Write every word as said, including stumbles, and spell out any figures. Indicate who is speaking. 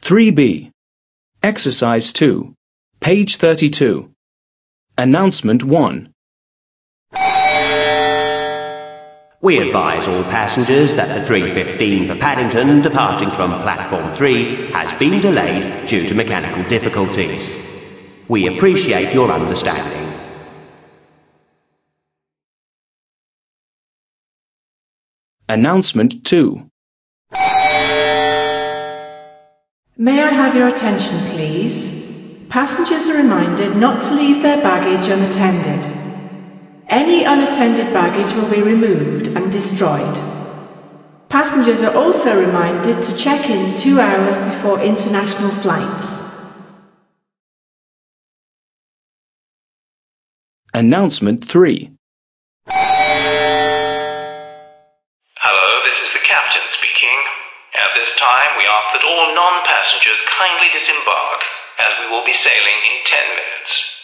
Speaker 1: three B. Exercise two. Page thirty-two. Announcement one.
Speaker 2: We advise all passengers that the three fifteen for Paddington departing from platform three has been delayed due to mechanical difficulties. We appreciate your understanding.
Speaker 1: Announcement two.
Speaker 3: May I have your attention, please? Passengers are reminded not to leave their baggage unattended. Any unattended baggage will be removed and destroyed. Passengers are also reminded to check in two hours before international flights.
Speaker 1: Announcement three.
Speaker 4: Hello, this is the captain speaking. At this time, we ask that all non-passengers kindly disembark, as we will be sailing in ten minutes.